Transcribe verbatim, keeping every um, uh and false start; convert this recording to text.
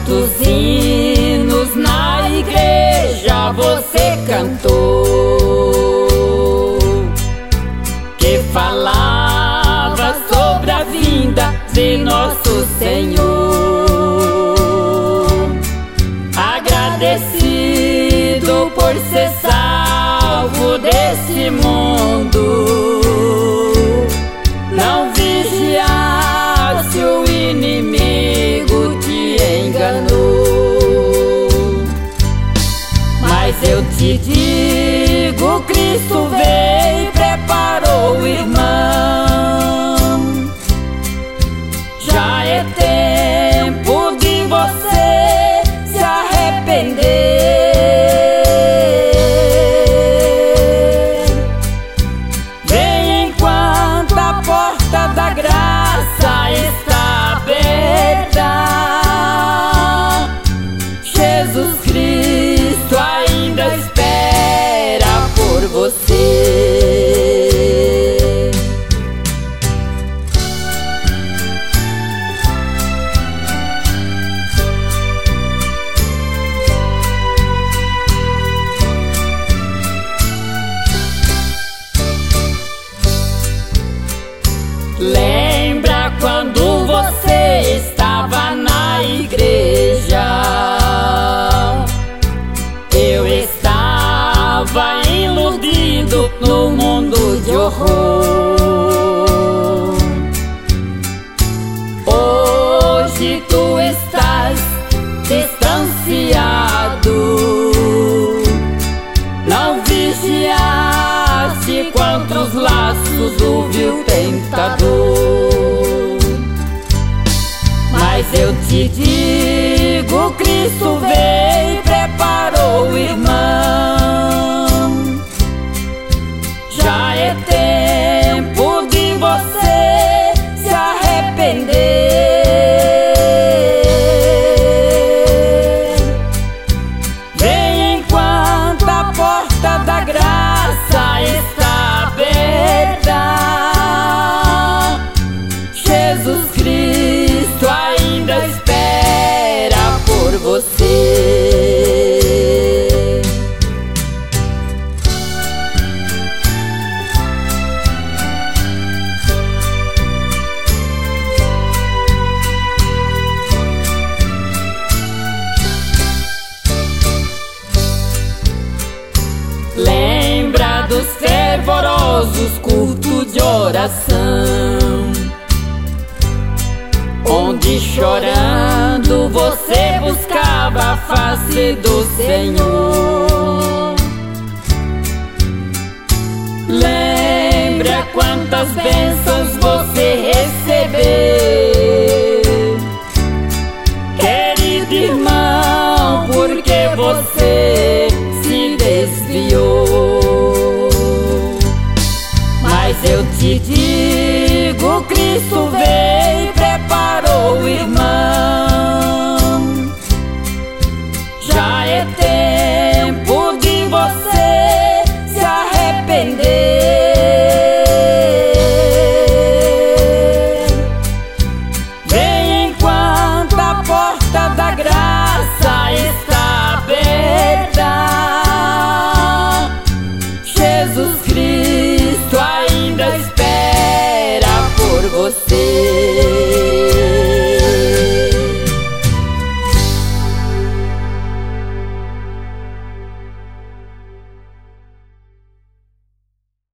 Quantos hinos na igreja você cantou, que falava sobre a vinda de nosso Senhor. Agradecido por ser salvo desse mundo, não vigiasse o inimigo te enganou. Mas eu te digo, Cristo veio e preparou o irmão. Já é tempo de você se arrepender. Vem enquanto a porta da graça está aberta. Jesus Cristo ainda espera por você. Lembra quando você estava na igreja? Eu estava iludido no mundo de horror. Hoje tu estás distanciado, não vigiaste quantos laços o vil tentador. Mas eu te digo, Cristo veio e preparou o irmão. Já é tempo de você se arrepender. Vem enquanto a porta da graça está aberta. Jesus Cristo ainda espera por você. Lembra dos fervorosos cultos de oração, onde chorando você buscava a face do Senhor. Lembra quantas bênçãos você recebeu, querido irmão, porque você se desviou. Mas eu te digo, Cristo veio e preparou o irmão. Já é tempo de você se arrepender. Vem enquanto a porta da graça está aberta. Jesus Cristo ainda espera por você.